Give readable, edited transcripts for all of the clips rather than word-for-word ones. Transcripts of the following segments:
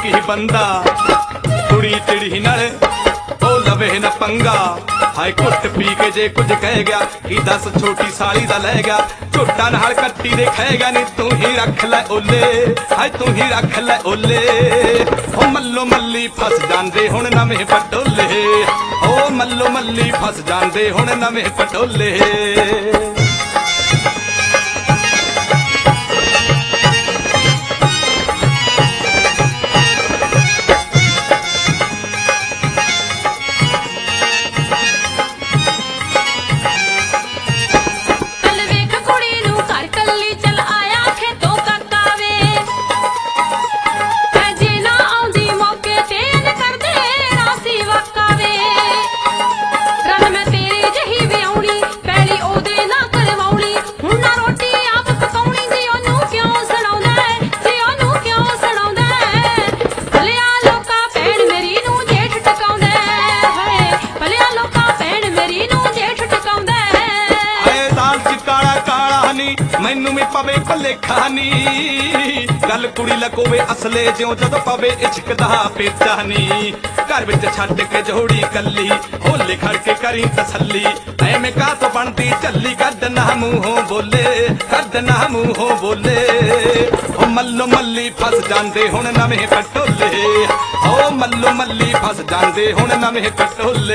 की बंदा कुड़ी चिड़ी नाल ओ लवे न पंगा हाय घुट पी के जे कुछ कह गया कि दस छोटी साली दा लै गया झुट्टा नाल कट्टी दे खह गया नी तू ही रख लै ओले हाय तू ही रख लै ओले ओ मल्लो मल्ली फस जांदे हुण नवें पटोले ओ मल्लो मल्ली फस जांदे हुण नवें पटोले मैनू भी पवे भलेखा नी गल कुड़ी लकोवे असले ज्यों जदों पवे इश्क दा पेचा नी घर विच छड्ड के जोड़ी कल्ली होले खड़ के करी तसल्ली ऐवें काह तों बनदी झल्ली कद ना मूंहों बोले कद ना मूंहों बोले ओ मल्लो मल्ली फस जांदे हुण नवें पटोले ओ मल्लो मल्ली फस जांदे हुण नवें पटोले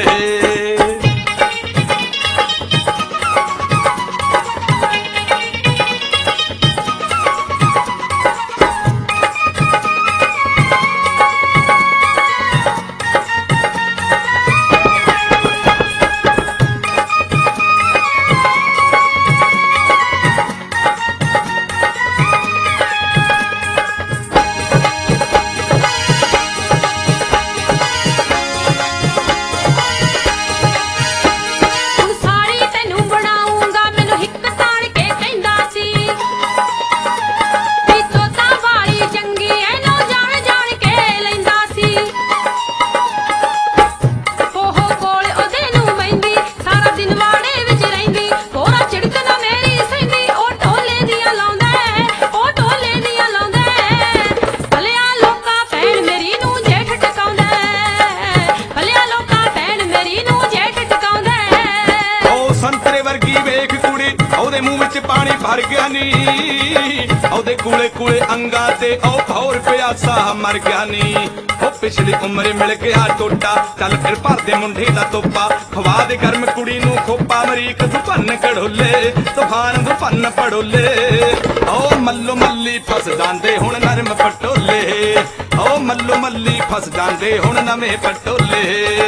मूँह विच पानी भर गया नी ओदे कूले कूले अंगा ते ओ भौर प्यासा मर गया नी ओ पिछली उम्र मिल गया टोटा चल फिर भर दे मुंडे दा तोपा खवा दे गर्म कुड़ी नूं खोपा मरीक दुपन कड़ोले तूफान दुपन पड़ोले ओ मल्लो मल्ली फस जांदे हुण नरम पटोले ओ मल्लो मल्ली फस जांदे हुण नवें पटोले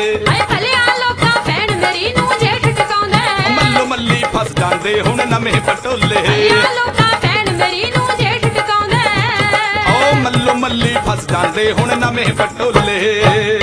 मल्लो मल्ली फस जांदे हुण नवें पटोले ओ मल्लो मल्ली फस जांदे हुण नवें पटोले।